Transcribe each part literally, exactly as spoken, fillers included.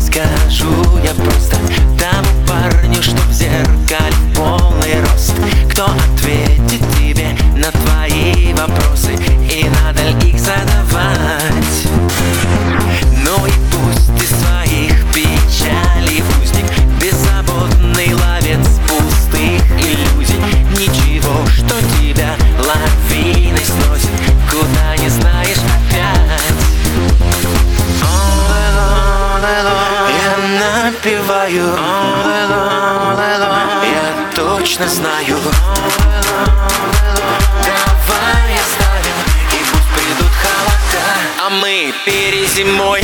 скажу я просто тому парню, что в зеркале полный рост? Кто ответит тебе на твои вопросы, и надо ли их задавать? Ну и пусть ты своих печалей узник, беззаботный ловец пустых иллюзий. Ничего, что тебя лавиной сносит, куда не знаешь опять. Я напеваю, я точно знаю. Давай оставим, и пусть придут холода, а мы перезимуем.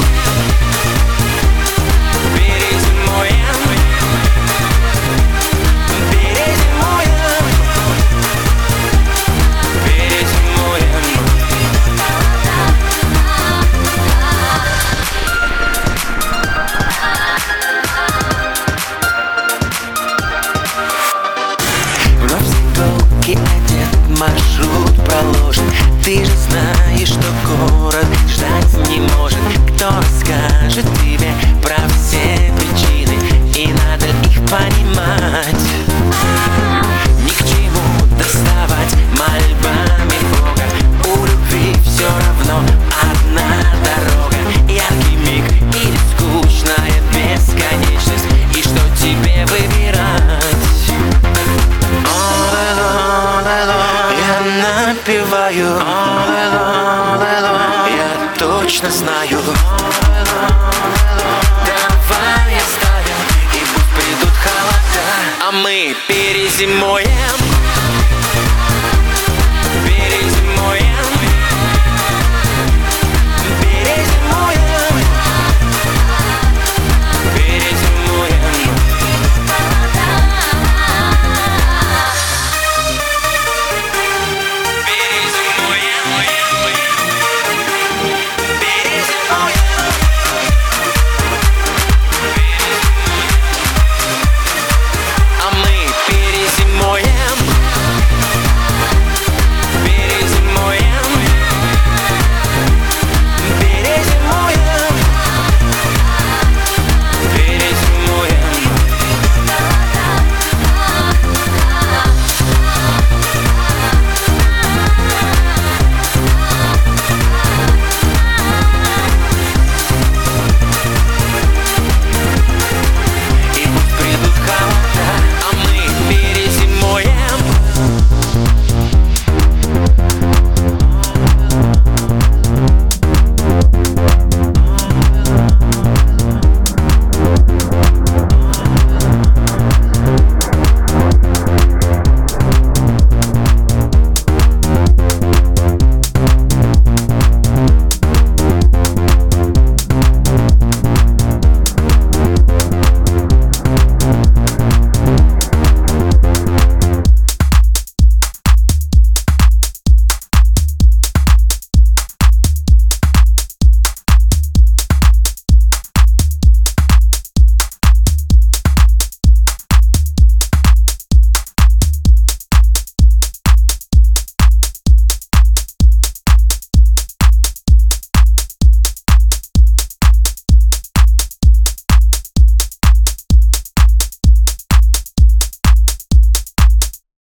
Одет, маршрут проложен. Ты же знаешь, что город ждать не может. Кто расскажет тебе про все причины, и надо их понимать. Ни к чему доставать мольбами Бога, у любви все равно одна дорога. Яркий миг или скучная бесконечность, и что тебе выбирать? Я напеваю, я точно знаю. Давай оставим, и пусть придут холода, а мы перезимуем.